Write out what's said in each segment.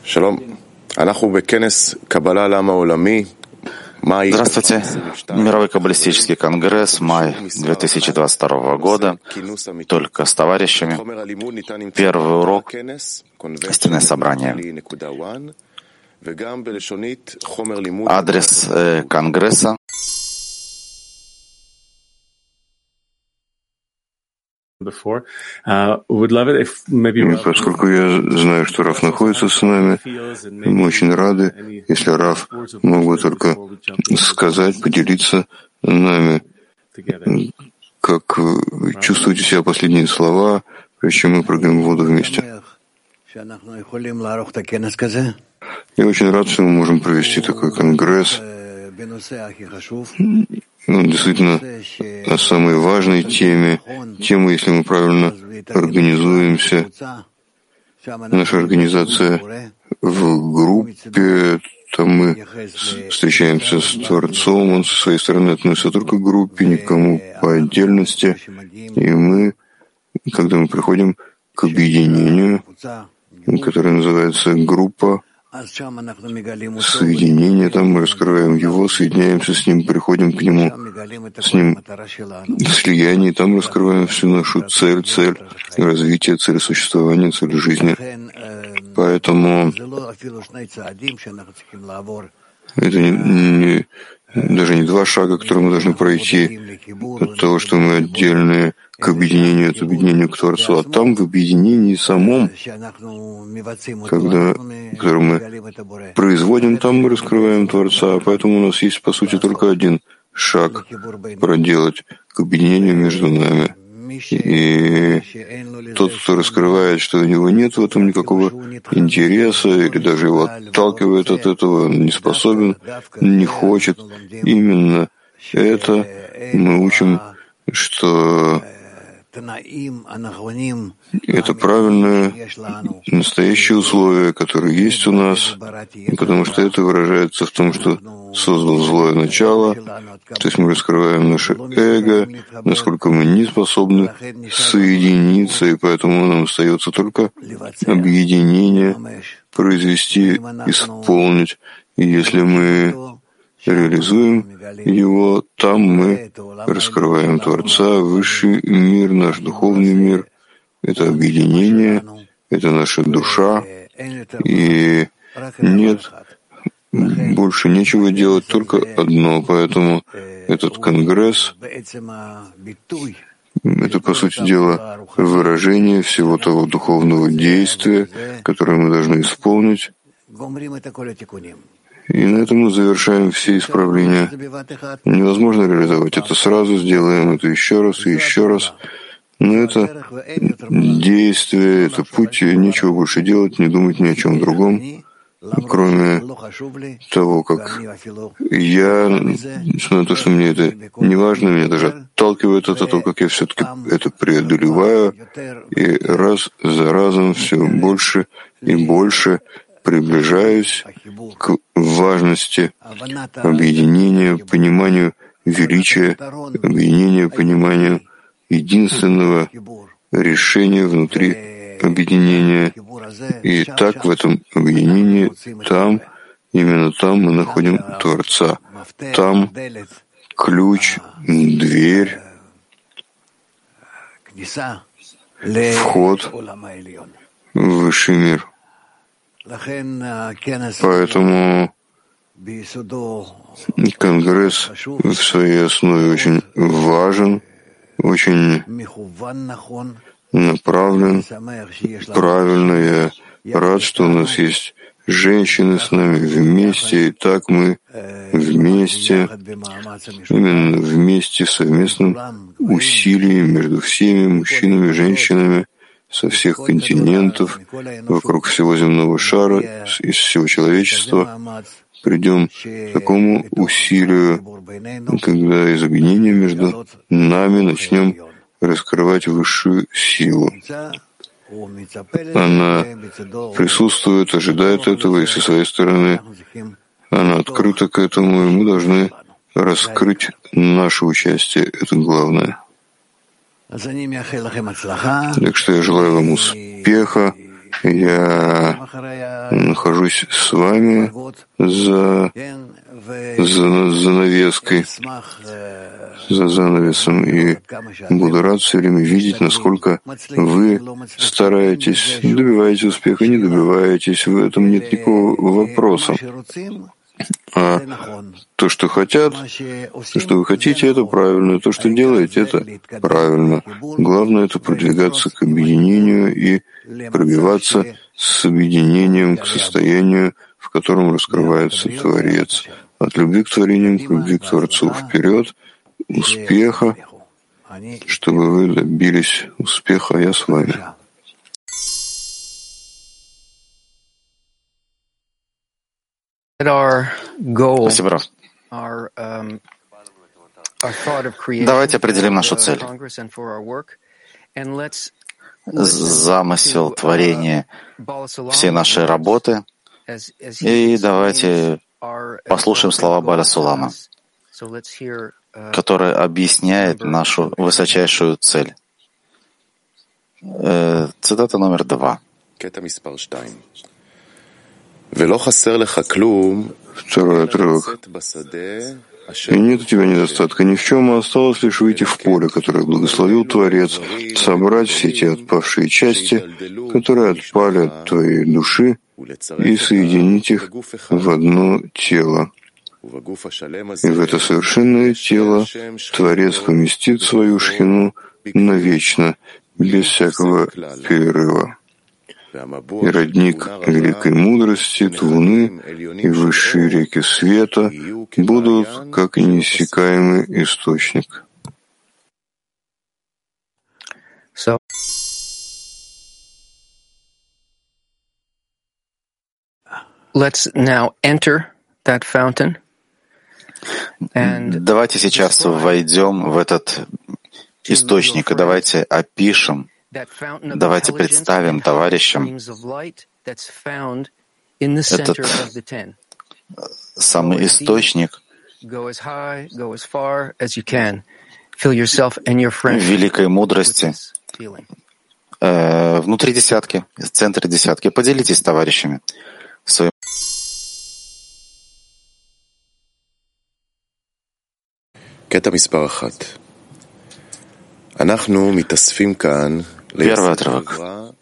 Здравствуйте. Мировой каббалистический конгресс, май 2022 года, только с товарищами. Первый урок, истинное собрание. Адрес конгресса. Поскольку я знаю, что Раф находится с нами, мы очень рады, если Раф мог бы только сказать, поделиться нами, как вы чувствуете себя последние слова, прежде чем мы прыгаем в воду вместе. Я очень рад, что мы можем провести такой конгресс. Он действительно о самой важной теме. Тема, если мы правильно организуемся. Наша организация в группе, там мы встречаемся с Творцом, он со своей стороны относится только к группе, никому по отдельности. И мы, когда мы приходим к объединению, которое называется группа, соединение, там мы раскрываем его, соединяемся с ним, приходим к нему, с ним в слиянии, там раскрываем всю нашу цель развития, цель существования, цель жизни. Поэтому это даже не два шага, которые мы должны пройти от того, что мы отдельные к объединению, от объединения к Творцу, а там в объединении самом, который мы производим, там мы раскрываем Творца, поэтому у нас есть, по сути, только один шаг проделать к объединению между нами. И тот, кто раскрывает, что у него нет в этом никакого интереса, или даже его отталкивает от этого, он не способен, не хочет, именно это мы учим, что это правильное, настоящее условие, которое есть у нас, потому что это выражается в том, что создал злое начало, то есть мы раскрываем наше эго, насколько мы не способны соединиться, и поэтому нам остается только объединение произвести, исполнить. И если мы реализуем его, там мы раскрываем Творца, высший мир, наш духовный мир. Это объединение, это наша душа, и нет больше нечего делать, только одно. Поэтому этот конгресс — это, по сути дела, выражение всего того духовного действия, которое мы должны исполнить. И на этом мы завершаем все исправления. Невозможно реализовать это сразу, сделаем это еще раз и еще раз. Но это действие, это путь, нечего больше делать, не думать ни о чем другом, кроме того, как я, несмотря на то, что мне это не важно, меня даже отталкивает от того, как я все-таки это преодолеваю, и раз за разом все больше и больше приближаюсь к важности объединения, пониманию величия, объединения, пониманию единственного решения внутри объединения. И так в этом объединении, там, именно там мы находим Творца. Там ключ, дверь, вход в высший мир. Поэтому конгресс в своей основе очень важен, очень направлен правильно. Я рад, что у нас есть женщины с нами вместе, и так мы вместе, именно вместе, в совместном усилии между всеми мужчинами и женщинами, со всех континентов, вокруг всего земного шара, из всего человечества, придем к такому усилию, когда из объединения между нами начнем раскрывать высшую силу. Она присутствует, ожидает этого, и со своей стороны она открыта к этому, и мы должны раскрыть наше участие. Это главное. Так что я желаю вам успеха Я нахожусь с вами за занавеской, за занавесом, и буду рад все время видеть, насколько вы стараетесь, добиваетесь успеха, не добиваетесь, в этом нет никакого вопроса. А то, что хотят, то, что вы хотите, это правильно. То, что делаете, это правильно. Главное — это продвигаться к объединению и пробиваться с объединением к состоянию, в котором раскрывается Творец. От любви к творениям к любви к Творцу. Вперед, успеха, чтобы вы добились успеха, я с вами. Спасибо, Раф. Давайте определим нашу цель. Замысел творения всей нашей работы. И давайте послушаем слова Баля Сулама, который объясняет нашу высочайшую цель. Цитата номер 2. Второй отрывок. «И нет у тебя недостатка ни в чем, а осталось лишь выйти в поле, которое благословил Творец, собрать все те отпавшие части, которые отпали от твоей души, и соединить их в одно тело. И в это совершенное тело Творец поместит свою шхину навечно, без всякого перерыва. И родник великой мудрости, Луны и высшие реки света будут как неиссякаемый источник». Let's now enter that fountain. Давайте сейчас войдем в этот источник, и давайте опишем, давайте представим товарищам этот самый источник великой мудрости внутри десятки, в центре десятки. Поделитесь с товарищами своим. Первый отрывок.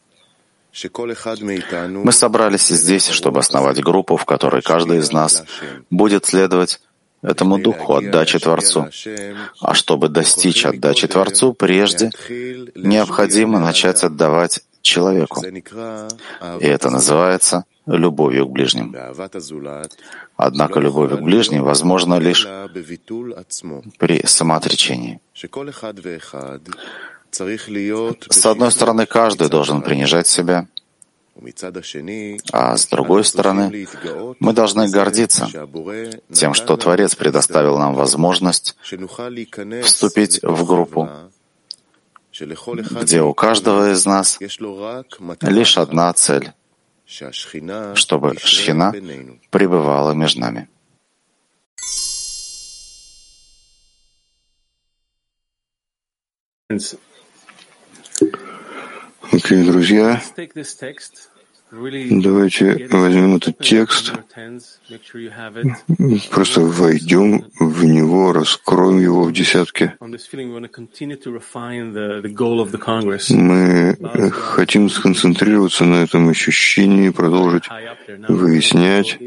Мы собрались здесь, чтобы основать группу, в которой каждый из нас будет следовать этому духу отдачи Творцу. А чтобы достичь отдачи Творцу, прежде необходимо начать отдавать человеку. И это называется любовью к ближним. Однако любовь к ближним возможна лишь при самоотречении. С одной стороны, каждый должен принижать себя, а с другой стороны, мы должны гордиться тем, что Творец предоставил нам возможность вступить в группу, где у каждого из нас лишь одна цель — чтобы Шхина пребывала между нами. Окей, друзья, давайте возьмем этот текст, просто войдем в него, раскроем его в десятке. Мы хотим сконцентрироваться на этом ощущении, продолжить выяснять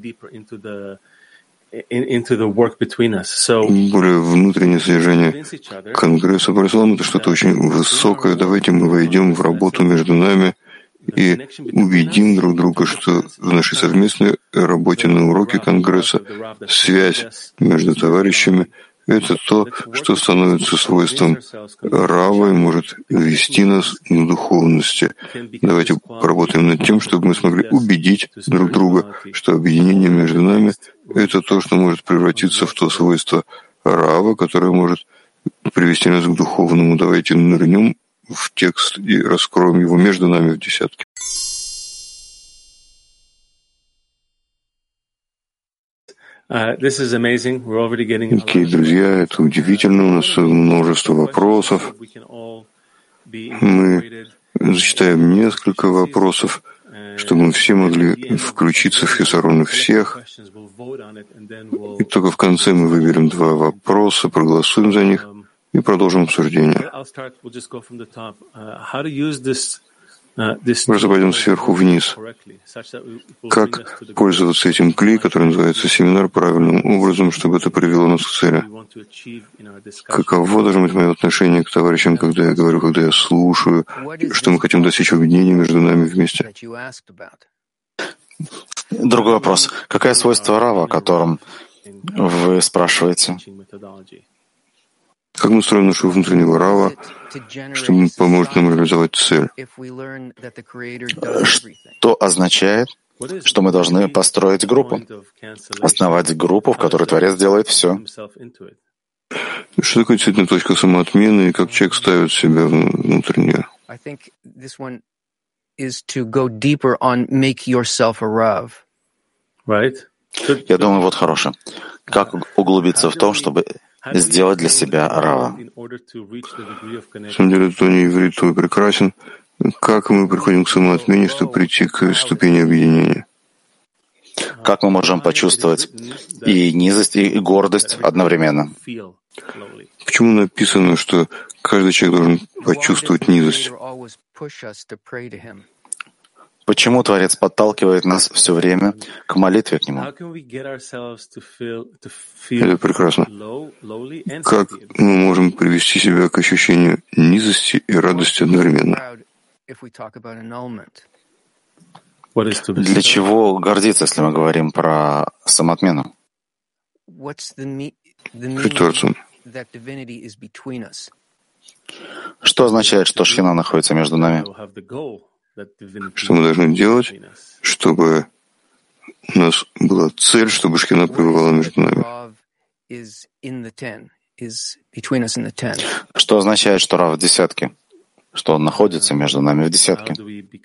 более внутреннее содержание Конгресса Барселоны. Это что-то очень высокое. Давайте мы войдем в работу между нами и убедим друг друга, что в нашей совместной работе на уроке Конгресса связь между товарищами — это то, что становится свойством Рава и может вести нас к духовности. Давайте поработаем над тем, чтобы мы смогли убедить друг друга, что объединение между нами — это то, что может превратиться в то свойство Рава, которое может привести нас к духовному. Давайте нырнем в текст и раскроем его между нами в десятке. Окей, друзья, это удивительно. У нас множество вопросов. Мы зачитаем несколько вопросов, чтобы мы все могли включиться в хисароны всех. И только в конце мы выберем 2 вопроса, проголосуем за них и продолжим обсуждение. Просто пойдем сверху вниз. Как пользоваться этим кли, который называется семинар, правильным образом, чтобы это привело нас к цели? Каково должно быть мое отношение к товарищам, когда я говорю, когда я слушаю, что мы хотим достичь объединения между нами вместе? Другой вопрос. Какое свойство Рава, о котором вы спрашиваете? Как мы строим нашего внутреннего Рава, чтобы поможет нам реализовать цель? Что означает, что мы должны построить группу, основать группу, в которой Творец делает все? Что такое действительно точка самоотмены и как человек ставит себя внутреннее? Я думаю, вот хорошее. Как углубиться в том, чтобы сделать для себя Рава? На самом деле, Тони, иврит твой прекрасен. Как мы приходим к самоотмене, чтобы прийти к ступени объединения? Как мы можем почувствовать и низость, и гордость одновременно? Почему написано, что каждый человек должен почувствовать низость? Почему Творец подталкивает нас все время к молитве к Нему? Это прекрасно. Как мы можем привести себя к ощущению низости и радости одновременно? Для чего гордиться, если мы говорим про самоотмену? Перед Творцом. Что означает, что Шхина находится между нами? Что мы должны делать, чтобы у нас была цель, чтобы Шхина пребывала между нами? Что означает, что Рав в десятке? Что он находится между нами в десятке?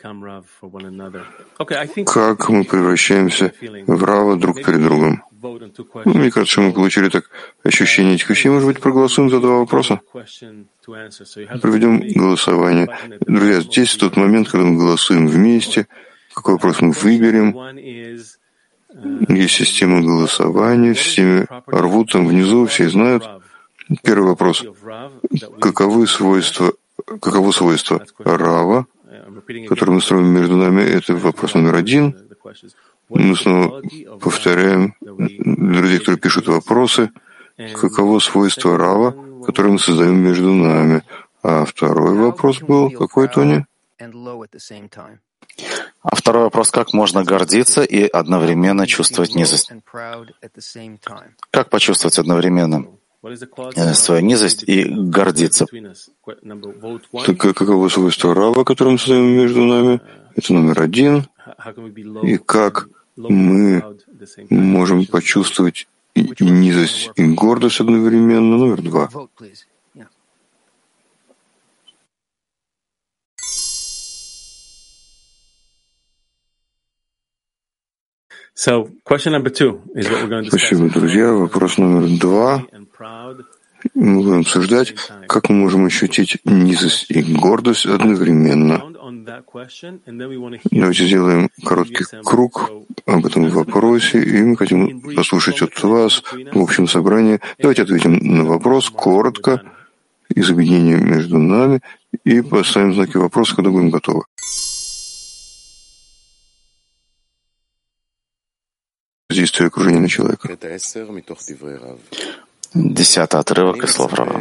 Как мы превращаемся в Рава друг перед другом? Мне кажется, мы получили так ощущение этих вещей. Может быть, проголосуем за 2 вопроса? Проведем голосование. Друзья, здесь тот момент, когда мы голосуем вместе. Какой вопрос мы выберем? Есть система голосования, все рвут там внизу, все знают. Первый вопрос. Каково свойство Рава, который мы строим между нами? Это вопрос номер 1. Мы снова повторяем, друзья, которые пишут вопросы, каково свойство Рава, которое мы создаем между нами. А второй вопрос был какой, Тони? А второй вопрос, как можно гордиться и одновременно чувствовать низость? Как почувствовать одновременно свою низость и гордиться? Так каково свойство Рава, которое мы создаем между нами? Это номер 1. И как мы можем почувствовать и низость, и гордость одновременно? Номер 2. Спасибо, друзья. Вопрос номер 2. Мы будем обсуждать, как мы можем ощутить низость и гордость одновременно. Давайте сделаем короткий круг об этом вопросе, и мы хотим послушать от вас в общем собрании. Давайте ответим на вопрос коротко, из объединения между нами, и поставим знаки вопроса, когда будем готовы. Действие окружения на человека. 10-й отрывок из слов Рава.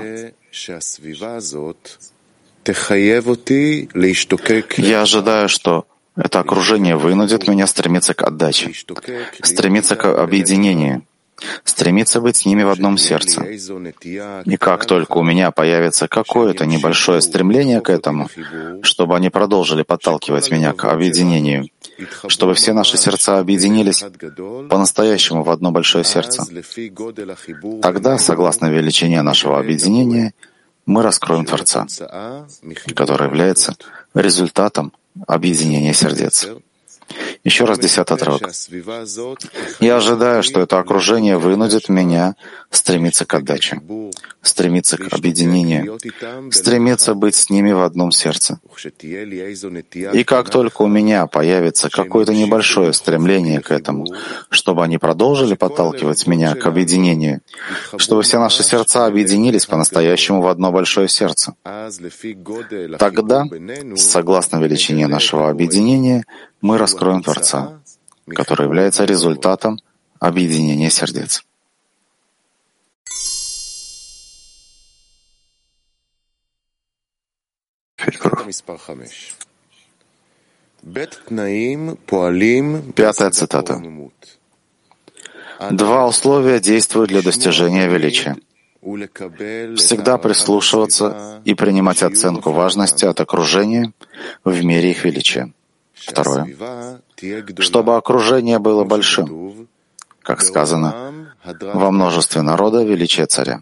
Я ожидаю, что это окружение вынудит меня стремиться к отдаче, стремиться к объединению, стремиться быть с ними в одном сердце. И как только у меня появится какое-то небольшое стремление к этому, чтобы они продолжили подталкивать меня к объединению, чтобы все наши сердца объединились по-настоящему в одно большое сердце, тогда, согласно величине нашего объединения, мы раскроем Творца, который является результатом объединения сердец. Еще раз 10-й отрывок. «Я ожидаю, что это окружение вынудит меня стремиться к отдаче, стремиться к объединению, стремиться быть с ними в одном сердце. И как только у меня появится какое-то небольшое стремление к этому, чтобы они продолжили подталкивать меня к объединению, чтобы все наши сердца объединились по-настоящему в одно большое сердце, тогда, согласно величине нашего объединения, мы раскроем Творца, который является результатом объединения сердец». Пятая цитата. «Два условия действуют для достижения величия. Всегда прислушиваться и принимать оценку важности от окружения в мере их величия. Второе. Чтобы окружение было большим, как сказано, во множестве народа величие царя.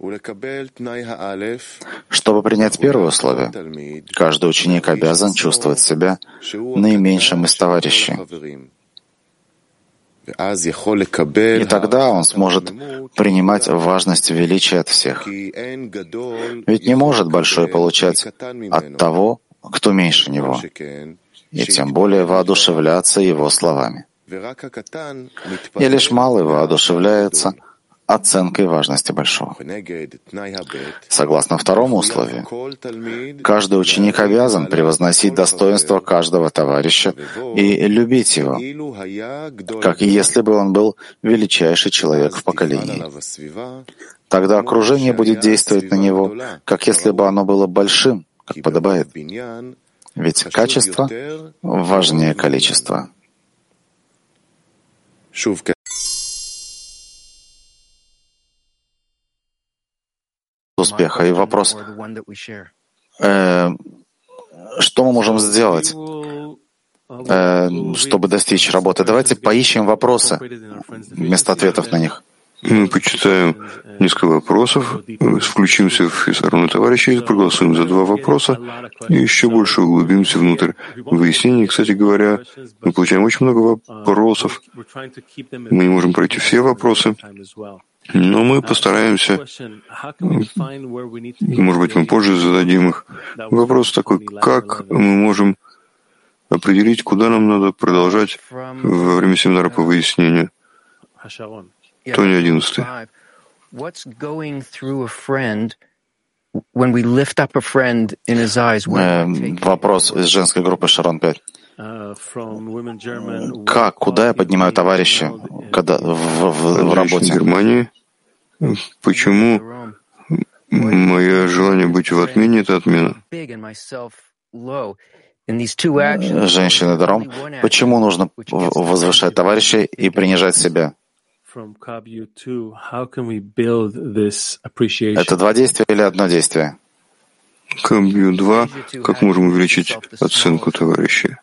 Чтобы принять первое условие, каждый ученик обязан чувствовать себя наименьшим из товарищей. И тогда он сможет принимать важность величия от всех. Ведь не может большой получать от того, кто меньше него, и тем более воодушевляться его словами. И лишь малый воодушевляется оценкой важности большого. Согласно второму условию, каждый ученик обязан превозносить достоинство каждого товарища и любить его, как если бы он был величайший человек в поколении. Тогда окружение будет действовать на него, как если бы оно было большим, как подобает. Ведь качество важнее количества. Успеха. И вопрос, что мы можем сделать, чтобы достичь работы? Давайте поищем вопросы вместо ответов на них. Мы почитаем несколько вопросов, включимся в физарну товарища и проголосуем за два вопроса, и еще больше углубимся внутрь выяснений. Кстати говоря, мы получаем очень много вопросов. Мы не можем пройти все вопросы, но мы постараемся, может быть, мы позже зададим их. Вопрос такой, как мы можем определить, куда нам надо продолжать во время семинара по выяснению? Тони 11. Вопрос из женской группы Шарон 5. Как, куда я поднимаю товарища, когда в работе? В Германии. Почему мое желание быть в отмене — это отмена? Женщины Даром. Почему нужно возвышать товарища и принижать себя? Это два действия или одно действие? Кабью 2. Как можем увеличить оценку товарища?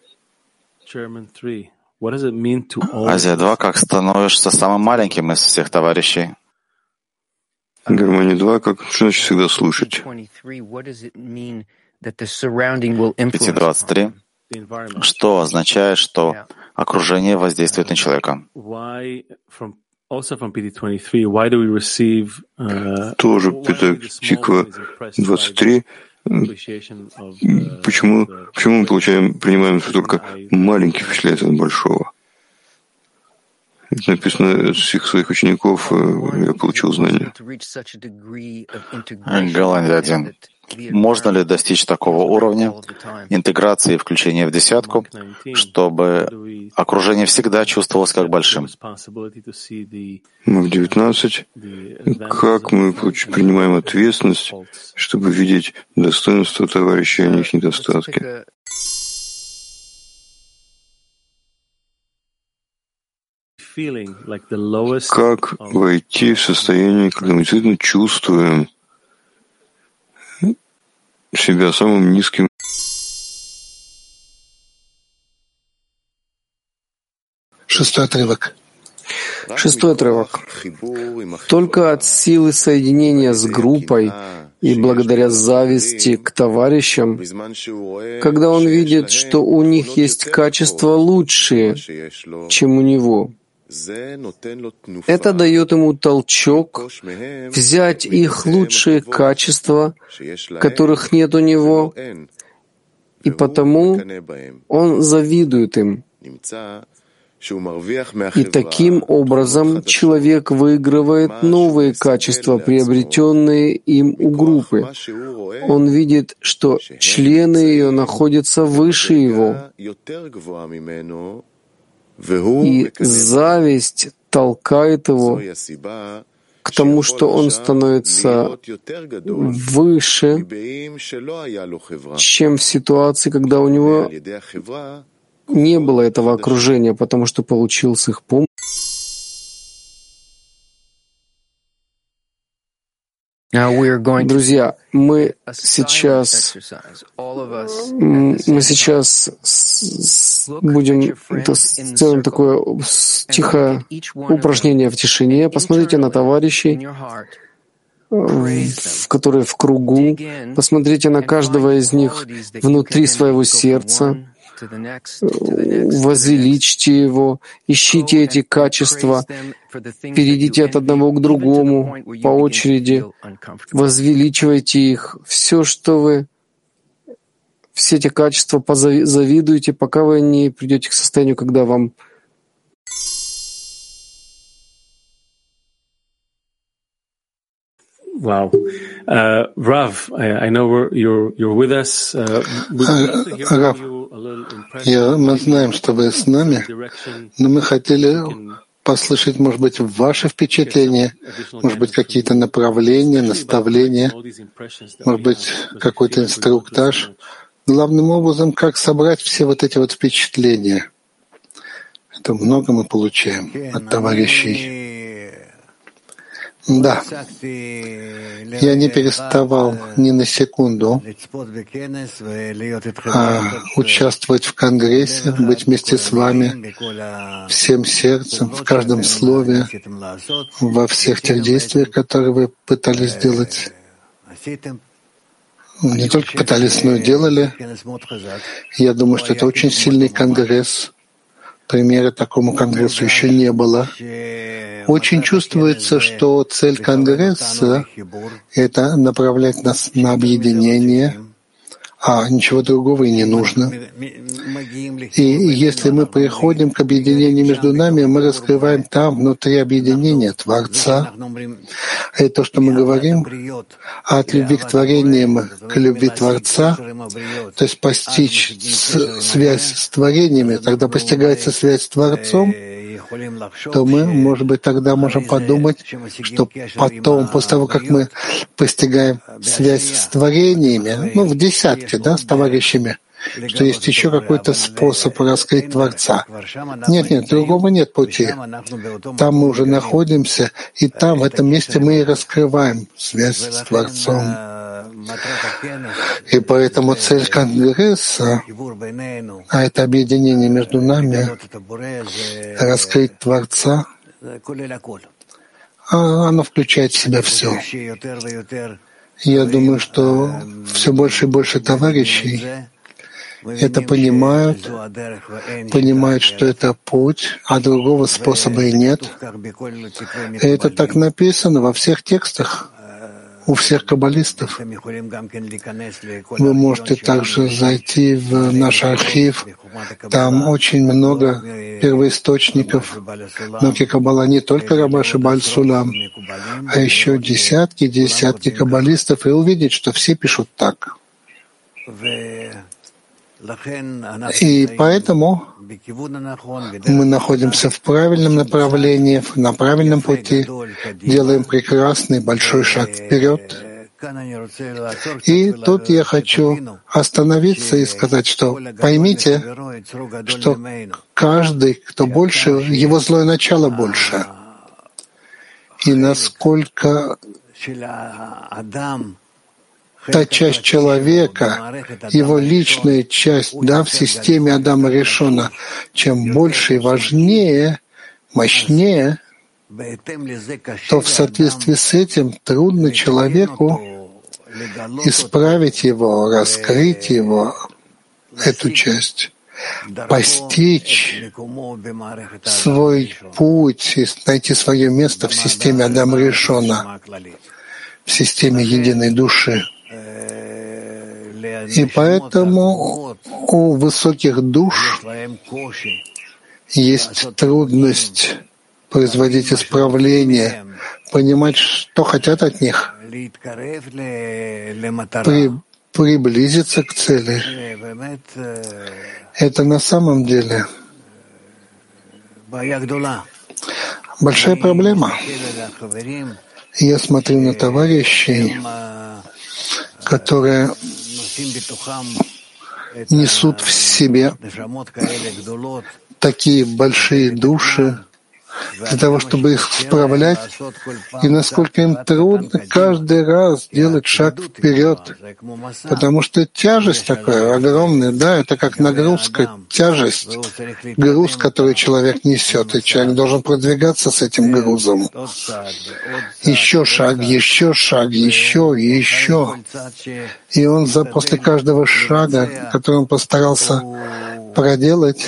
Азия 2. Как становишься самым маленьким из всех товарищей? Германия 2. Как что значит всегда слушать? 5.23. Что означает, что окружение воздействует на человека? Тоже Петах-Тиква 23. Почему мы принимаем, что только маленький впечатляет от большого? Это написано от всех своих учеников, я получил знания. Голландия 1. Можно ли достичь такого уровня интеграции и включения в десятку, чтобы окружение всегда чувствовалось как большим? Мы в 19. Как мы принимаем ответственность, чтобы видеть достоинство товарища, а не их недостатки? Как войти в состояние, когда мы действительно чувствуем себя самым низким? Шестой отрывок. Только от силы соединения с группой и благодаря зависти к товарищам, когда он видит, что у них есть качества лучшие, чем у него. Это дает ему толчок взять их лучшие качества, которых нет у него, и потому он завидует им. И таким образом человек выигрывает новые качества, приобретенные им у группы. Он видит, что члены ее находятся выше его. И зависть толкает его к тому, что он становится выше, чем в ситуации, когда у него не было этого окружения, потому что получил с их помощью. Друзья, мы сейчас будем сделаем такое тихое упражнение в тишине. Посмотрите на товарищей, которые в кругу. Посмотрите на каждого из них внутри своего сердца. Возвеличьте его, ищите эти качества, перейдите от одного к другому по очереди, возвеличивайте их. Все эти качества завидуйте, пока вы не придете к состоянию, когда вам Wow. Rav, I know you're with us. Рав, мы знаем, что вы с нами, но мы хотели послушать, может быть, ваши впечатления, может быть, какие-то направления, наставления, может быть, какой-то инструктаж. Главным образом, как собрать все вот эти вот впечатления. Это много мы получаем от товарищей. Да, я не переставал ни на секунду участвовать в Конгрессе, быть вместе с вами, всем сердцем, в каждом слове, во всех тех действиях, которые вы пытались сделать. Не только пытались, но и делали. Я думаю, что это очень сильный Конгресс. Примера такому Конгрессу еще не было. Очень чувствуется, что цель Конгресса — это направлять нас на объединение, а ничего другого и не нужно. И если мы приходим к объединению между нами, мы раскрываем там, внутри объединения, Творца. И то, что мы говорим, от любви к творениям к любви Творца, то есть постичь связь с творениями, тогда постигается связь с Творцом, то мы, может быть, тогда можем подумать, что потом, после того, как мы постигаем связь с творениями, в десятке, с товарищами, что есть еще какой-то способ раскрыть Творца. Нет, другого нет пути. Там мы уже находимся, и там, в этом месте мы и раскрываем связь с Творцом. И поэтому цель Конгресса, а это объединение между нами, раскрыть Творца, оно включает в себя все. Я думаю, что все больше и больше товарищей это понимают, что это путь, а другого способа и нет. И это так написано во всех текстах, у всех каббалистов. Вы можете также зайти в наш архив. Там очень много первоисточников науки Каббала, не только Рабаши Бааль Сулам, а еще десятки каббалистов, и увидеть, что все пишут так. И поэтому мы находимся в правильном направлении, на правильном пути, делаем прекрасный большой шаг вперед. И тут я хочу остановиться и сказать, что поймите, что каждый, кто больше, его злое начало больше. И насколько та часть человека, его личная часть, в системе Адама Ришона, чем больше и важнее, мощнее, то в соответствии с этим трудно человеку исправить его, раскрыть его, эту часть, постичь свой путь и найти свое место в системе Адам Ришона, в системе единой души. И поэтому у высоких душ есть трудность производить исправление, понимать, что хотят от них, приблизиться к цели. Это на самом деле большая проблема. Я смотрю на товарищей, которые несут в себе такие большие души, для того, чтобы их справлять, и насколько им трудно каждый раз делать шаг вперед, потому что тяжесть такая огромная, да, это как нагрузка, тяжесть, груз, который человек несет, и человек должен продвигаться с этим грузом. Еще шаг, еще шаг, еще и еще. И он после каждого шага, который он постарался проделать,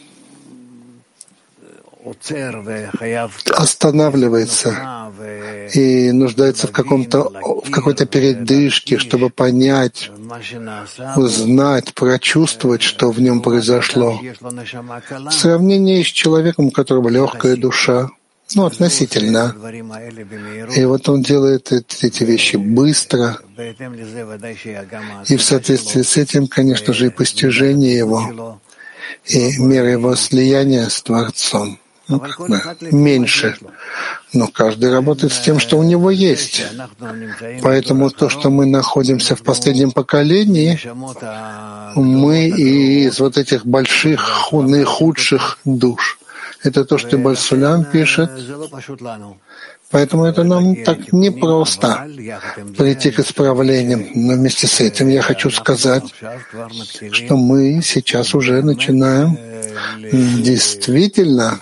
останавливается и нуждается в какой-то передышке, чтобы понять, узнать, прочувствовать, что в нем произошло. В сравнении с человеком, у которого легкая душа, относительно. И вот он делает эти вещи быстро. И в соответствии с этим, конечно же, и постижение его, и мера его слияния с Творцом. Меньше. Но каждый работает с тем, что у него есть. Поэтому то, что мы находимся в последнем поколении, мы и из вот этих больших, наихудших душ. Это то, что Бальсулям пишет. Поэтому это нам так непросто прийти к исправлениям. Но вместе с этим я хочу сказать, что мы сейчас уже начинаем действительно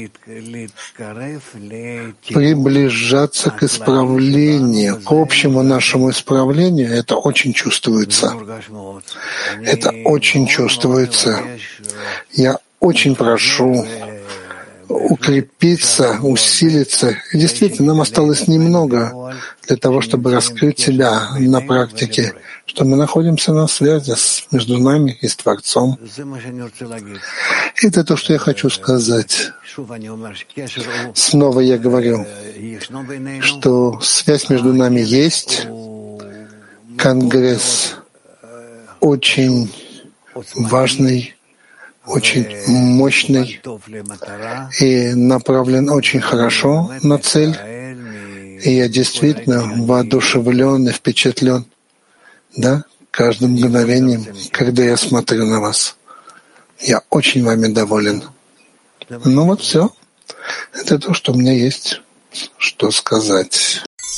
приближаться к исправлению, к общему нашему исправлению. Это очень чувствуется. Это очень чувствуется. Я очень прошу укрепиться, усилиться. И действительно, нам осталось немного для того, чтобы раскрыть себя на практике, что мы находимся на связи между нами и с Творцом. Это то, что я хочу сказать. Снова я говорю, что связь между нами есть. Конгресс очень важный, очень мощный и направлен очень хорошо на цель. И я действительно воодушевлен и впечатлен, да, каждым мгновением, когда я смотрю на вас. Я очень вами доволен. Ну вот все. Это то, что у меня есть, что сказать.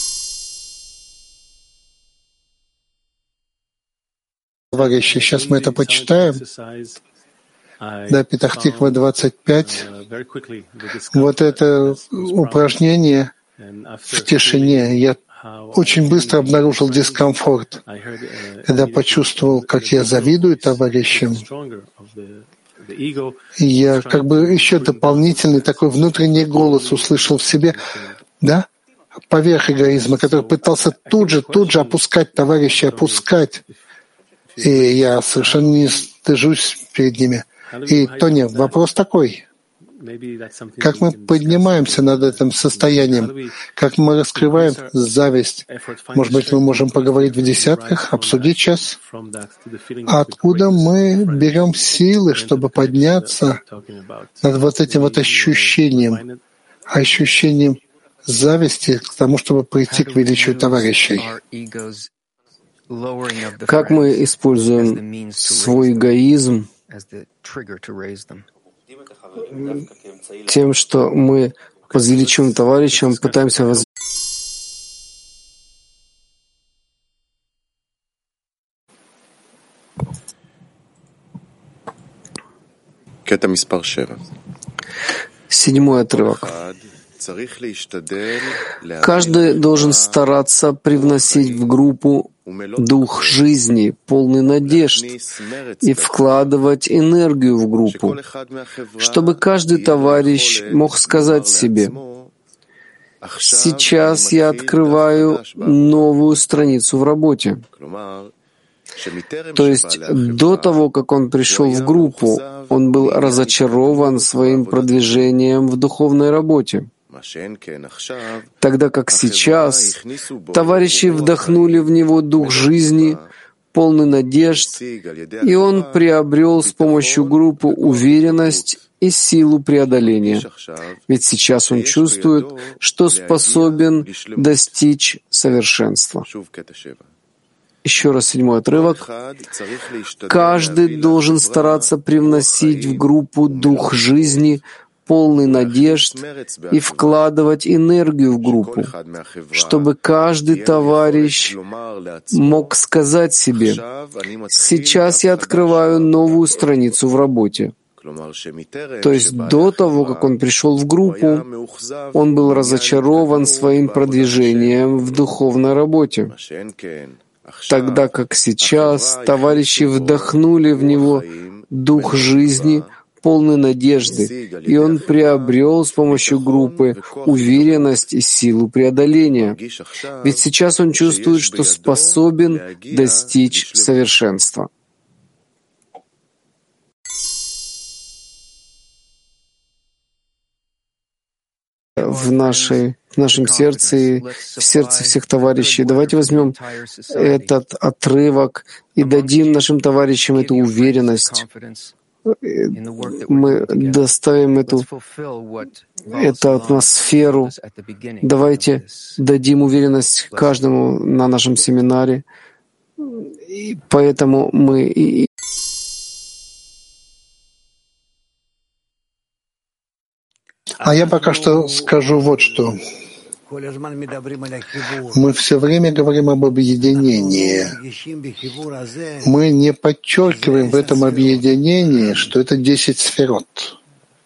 Товарищи, сейчас мы это почитаем. Да, Петах Тиква 25. Вот это упражнение в тишине. Я очень быстро обнаружил дискомфорт, когда почувствовал, как я завидую товарищам. И я как бы еще дополнительный такой внутренний голос услышал в себе, да, поверх эгоизма, который пытался тут же опускать товарищей, опускать. И я совершенно не стыжусь перед ними. И, Тоня, вопрос такой. Как мы поднимаемся над этим состоянием? Как мы раскрываем зависть? Может быть, мы можем поговорить в десятках, обсудить сейчас? Откуда мы берем силы, чтобы подняться над вот этим вот ощущением зависти к тому, чтобы прийти к величию товарищей? Как мы используем свой эгоизм тем, что мы возвеличиваем товарищам, пытаемся Седьмой отрывок. Каждый должен стараться привносить в группу дух жизни, полный надежд, и вкладывать энергию в группу, чтобы каждый товарищ мог сказать себе: «Сейчас я открываю новую страницу в работе». То есть до того, как он пришел в группу, он был разочарован своим продвижением в духовной работе. Тогда как сейчас товарищи вдохнули в него дух жизни, полный надежд, и он приобрел с помощью группы уверенность и силу преодоления. Ведь сейчас он чувствует, что способен достичь совершенства. Еще раз 7 отрывок. Каждый должен стараться привносить в группу дух жизни, полный надежд, и вкладывать энергию в группу, чтобы каждый товарищ мог сказать себе: «Сейчас я открываю новую страницу в работе». То есть до того, как он пришел в группу, он был разочарован своим продвижением в духовной работе. Тогда как сейчас товарищи вдохнули в него дух жизни, полный надежды, и он приобрел с помощью группы уверенность и силу преодоления. Ведь сейчас он чувствует, что способен достичь совершенства. В нашем сердце и в сердце всех товарищей. Давайте возьмем этот отрывок и дадим нашим товарищам эту уверенность. Мы доставим эту атмосферу. Давайте дадим уверенность каждому на нашем семинаре. И поэтому мы А я пока что скажу вот что. Мы все время говорим об объединении. Мы не подчеркиваем в этом объединении, что это 10 сферот.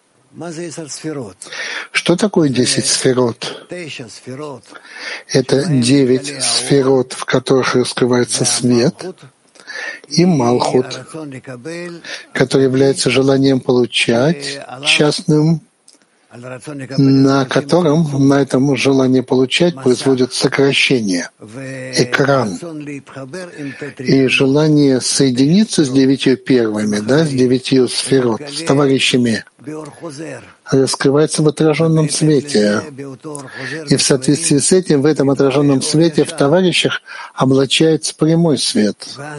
Что такое 10 сферот? Это 9 сферот, в которых раскрывается свет, и Малхут, который является желанием получать, частным, на этом желании получать производит сокращение, экран. И желание соединиться с 9 первыми, с 9 сферот, с товарищами, раскрывается в отраженном свете. И в соответствии с этим, в этом отраженном свете в товарищах облачается прямой свет.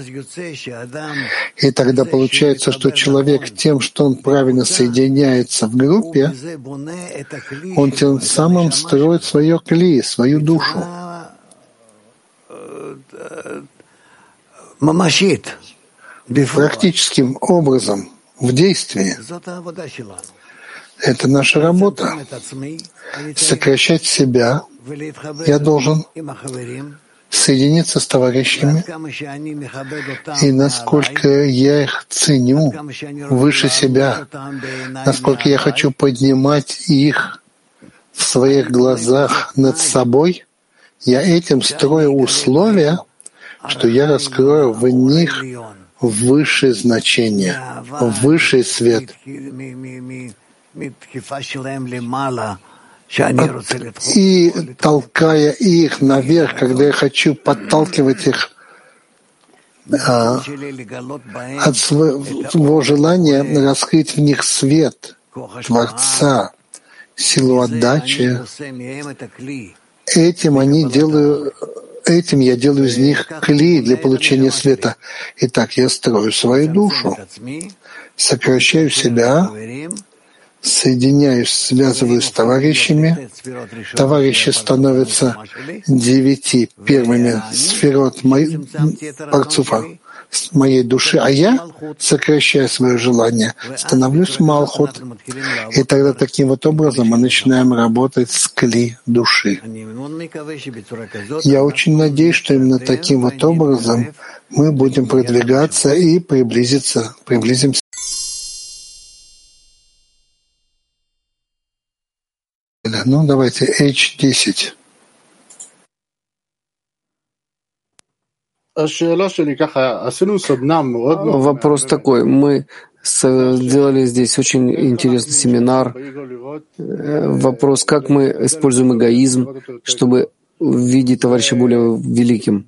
И тогда получается, что человек тем, что он правильно соединяется в группе, он тем самым строит свое кли, свою душу. Практическим образом, в действии. Это наша работа. Сокращать себя. Я должен соединиться с товарищами. И насколько я их ценю выше себя, насколько я хочу поднимать их в своих глазах над собой, я этим строю условия, что я раскрою в них высшее значение, высший свет. И толкая их наверх, когда я хочу подталкивать их от своего желания раскрыть в них свет Творца, силу отдачи, этим я делаю из них кли для получения света. Итак, я строю свою душу, сокращаю себя, соединяюсь, связываюсь с товарищами. Товарищи становятся 9 первыми сферот парцуфа моей души, а я, сокращая свое желание, становлюсь Малхут. И тогда таким вот образом мы начинаем работать с кли души. Я очень надеюсь, что именно таким вот образом мы будем продвигаться и приблизимся. Ну, давайте H10. Вопрос такой. Мы сделали здесь очень интересный семинар. Вопрос, как мы используем эгоизм, чтобы видеть товарища более великим.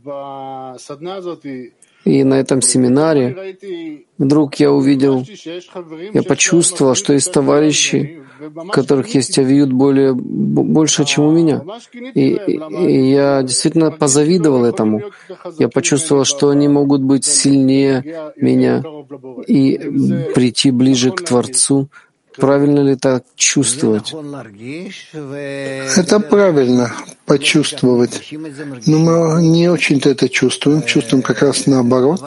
И на этом семинаре вдруг я почувствовал, что есть товарищи, у которых есть авиют больше, чем у меня. И я действительно позавидовал этому. Я почувствовал, что они могут быть сильнее меня и прийти ближе к Творцу. Правильно ли так чувствовать? Это правильно, почувствовать. Но мы не очень-то это чувствуем. Чувствуем как раз наоборот.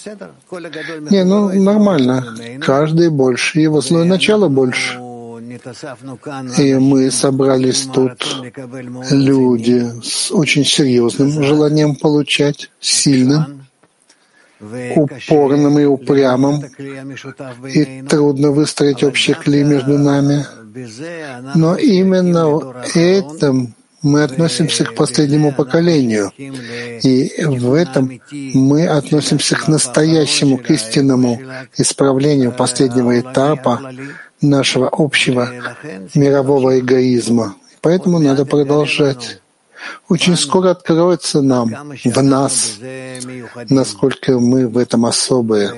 Нормально. Каждый больше, его злое начало больше. И мы собрались тут, люди с очень серьезным желанием получать, сильным, упорным и упрямым, и трудно выстроить общий клей между нами. Но именно в этом мы относимся к последнему поколению, и в этом мы относимся к настоящему, к истинному исправлению последнего этапа нашего общего мирового эгоизма. Поэтому надо продолжать. Очень скоро откроется нам, в нас, насколько мы в этом особые.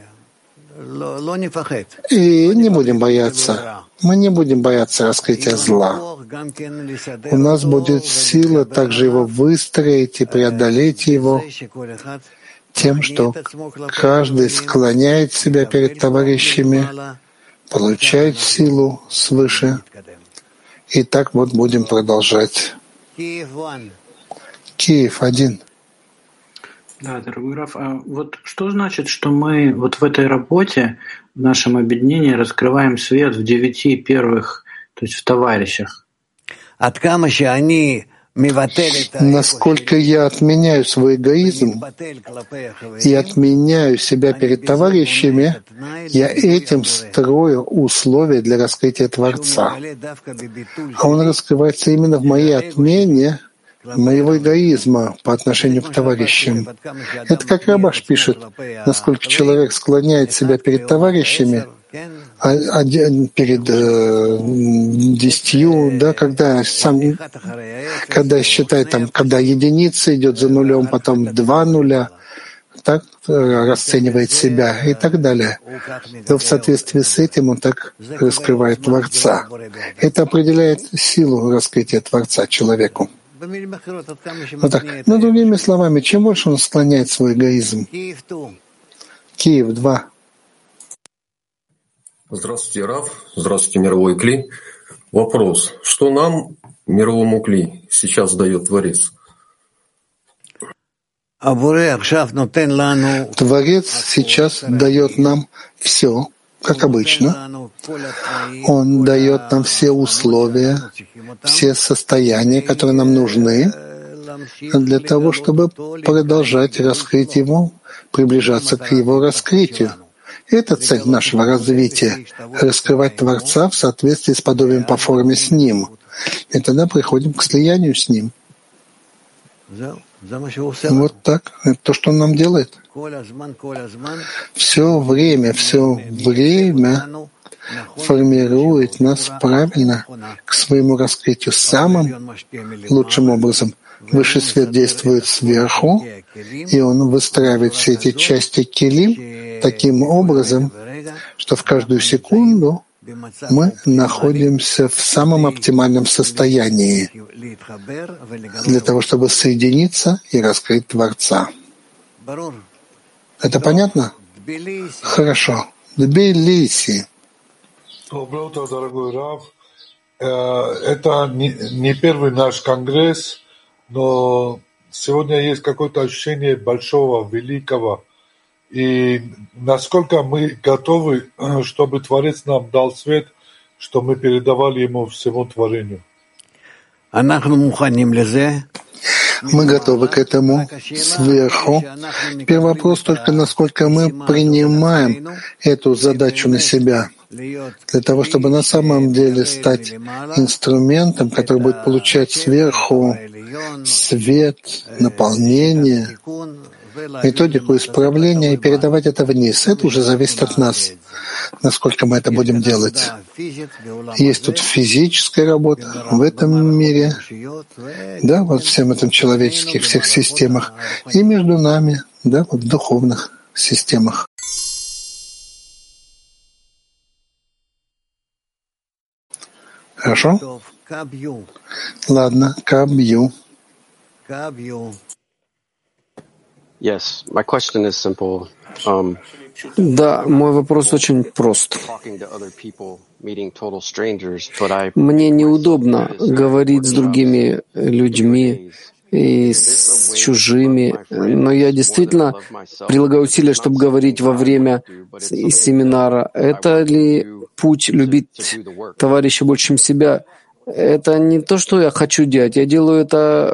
И не будем бояться. Мы не будем бояться раскрытия зла. У нас будет сила также его выстроить и преодолеть его тем, что каждый склоняет себя перед товарищами, получает силу свыше. И так вот будем продолжать. Киев 1. Да, дорогой Раф, а вот что значит, что мы вот в этой работе, в нашем объединении, раскрываем свет в 9 первых, то есть в товарищах? Насколько я отменяю свой эгоизм и отменяю себя перед товарищами, я этим строю условия для раскрытия Творца. А он раскрывается именно в моей отмене моего эгоизма по отношению к товарищам. Это как Рабаш пишет, насколько человек склоняет себя перед товарищами, перед 10, да, когда считает, когда единица идет за нулем, потом 2 нуля, так расценивает себя и так далее. То в соответствии с этим он так раскрывает Творца. Это определяет силу раскрытия Творца человеку. Другими словами, чем больше он склоняет свой эгоизм. Киев 2. Здравствуйте, Раф. Здравствуйте, мировой Кли. Вопрос. Что нам, мировому Кли, сейчас дает Творец? Творец сейчас дает нам все, как обычно. Он дает нам все условия, все состояния, которые нам нужны для того, чтобы продолжать раскрыть его, приближаться к его раскрытию. Это цель нашего развития — раскрывать Творца в соответствии с подобием по форме с Ним. И тогда приходим к слиянию с Ним. Вот так. Это то, что Он нам делает. Все время формирует нас правильно к своему раскрытию самым лучшим образом. Высший свет действует сверху, и он выстраивает все эти части килим таким образом, что в каждую секунду мы находимся в самом оптимальном состоянии для того, чтобы соединиться и раскрыть Творца. Это понятно? Хорошо. Тбилиси. Доброе утро, дорогой Рав. Это не первый наш конгресс, но сегодня есть какое-то ощущение большого, великого. И насколько мы готовы, чтобы Творец нам дал свет, что мы передавали Ему всему творению. Мы готовы к этому сверху. Теперь вопрос только, насколько мы принимаем эту задачу на себя, для того, чтобы на самом деле стать инструментом, который будет получать сверху свет, наполнение методику исправления и передавать это вниз. Это уже зависит от нас, насколько мы это будем делать. Есть тут физическая работа в этом мире, да, вот всем этом человеческих всех системах, и между нами, да, вот в духовных системах. Хорошо? Ладно, Кабью. Yes, my question is simple. Да, мой вопрос очень прост. Мне неудобно говорить с другими людьми и с чужими, но я действительно прилагаю усилия, чтобы говорить во время семинара. Это ли путь любить товарища больше, чем себя? Это не то, что я хочу делать. Я делаю это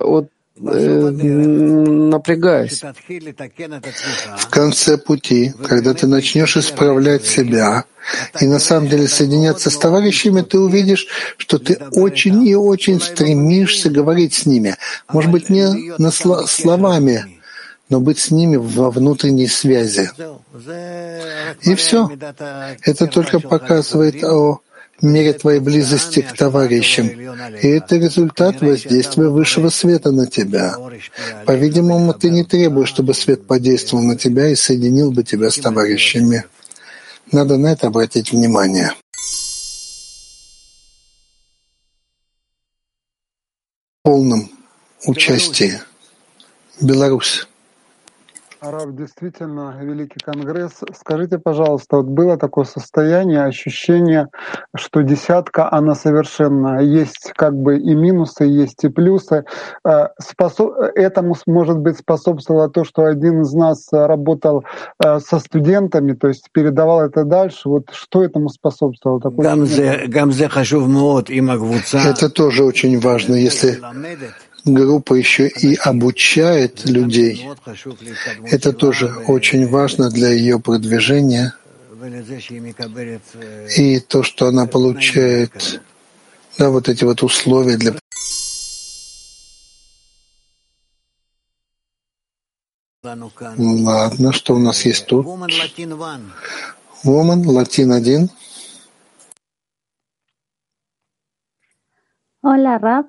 напрягаясь. В конце пути, когда ты начнешь исправлять себя и на самом деле соединяться с товарищами, ты увидишь, что ты очень и очень стремишься говорить с ними. Может быть, не словами, но быть с ними во внутренней связи. И все. Это только показывает о мере твоей близости к товарищам. И это результат воздействия высшего света на тебя. По-видимому, ты не требуешь, чтобы свет подействовал на тебя и соединил бы тебя с товарищами. Надо на это обратить внимание. В полном участии. Беларусь. Рав, действительно, Великий Конгресс. Скажите, пожалуйста, вот было такое состояние, ощущение, что десятка, она совершенна. Есть как бы и минусы, есть и плюсы. Этому, может быть, способствовало то, что один из нас работал со студентами, то есть передавал это дальше. Вот что этому способствовало? Это тоже очень важно, если группа еще и обучает людей. Это тоже очень важно для ее продвижения. И то, что она получает, да, вот эти вот условия для... Ладно, что у нас есть тут? Woman, Латин 1. Hola, Rab.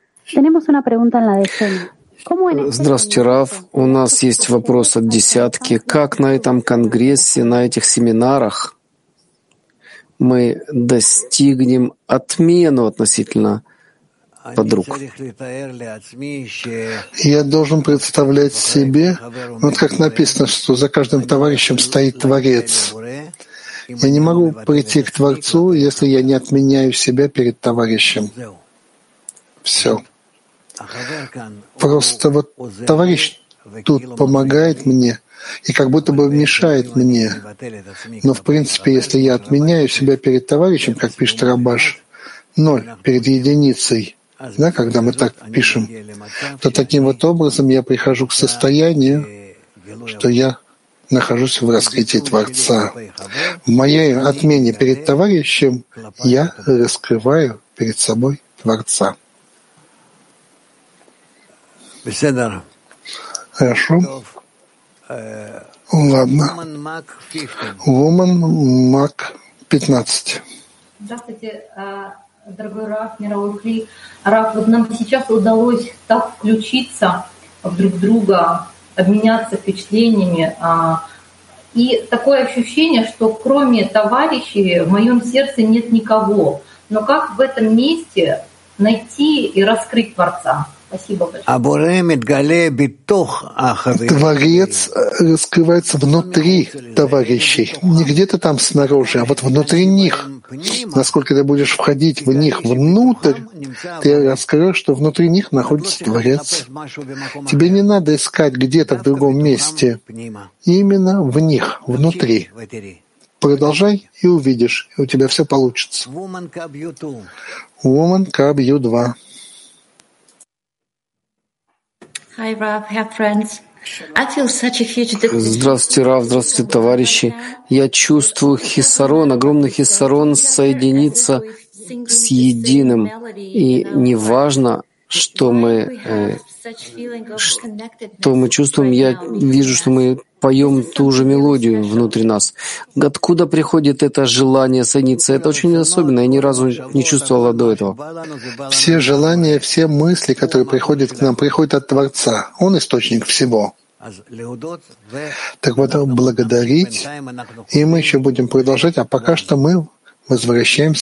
Здравствуйте, Рав. У нас есть вопрос от десятки. Как на этом конгрессе, на этих семинарах мы достигнем отмену относительно подруг? Я должен представлять себе, вот как написано, что за каждым товарищем стоит Творец. Я не могу прийти к Творцу, если я не отменяю себя перед товарищем. Все. Просто вот товарищ тут помогает мне и как будто бы мешает мне. Но в принципе, если я отменяю себя перед товарищем, как пишет Рабаш, 0 перед единицей, да, когда мы так пишем, то таким вот образом я прихожу к состоянию, что я нахожусь в раскрытии Творца. В моей отмене перед товарищем я раскрываю перед собой Творца. Хорошо. Ладно. Woman Мак 15. Здравствуйте, дорогой Раф, мировой Кли. Раф, вот нам сейчас удалось так включиться в друг друга, обменяться впечатлениями. И такое ощущение, что кроме товарищей в моем сердце нет никого. Но как в этом месте найти и раскрыть Творца? Спасибо большое. Творец раскрывается внутри товарищей, не где-то там снаружи, а вот внутри них. Насколько ты будешь входить в них внутрь, ты раскроешь, что внутри них находится Творец. Тебе не надо искать где-то в другом месте, именно в них, внутри. Продолжай и увидишь, и у тебя все получится. Woman Кабью 2. Hi, Rav. Have friends. I feel such a huge difference. Здравствуйте, Рав, здравствуйте, товарищи. Я чувствую хиссарон, огромный хиссарон соединиться с единым. И неважно, что мы чувствуем. Я вижу, что мы поем ту же мелодию внутри нас. Откуда приходит это желание соединиться? Это очень особенно. Я ни разу не чувствовала до этого. Все желания, все мысли, которые приходят к нам, приходят от Творца. Он источник всего. Так вот, благодарить, и мы еще будем продолжать, а пока что мы возвращаемся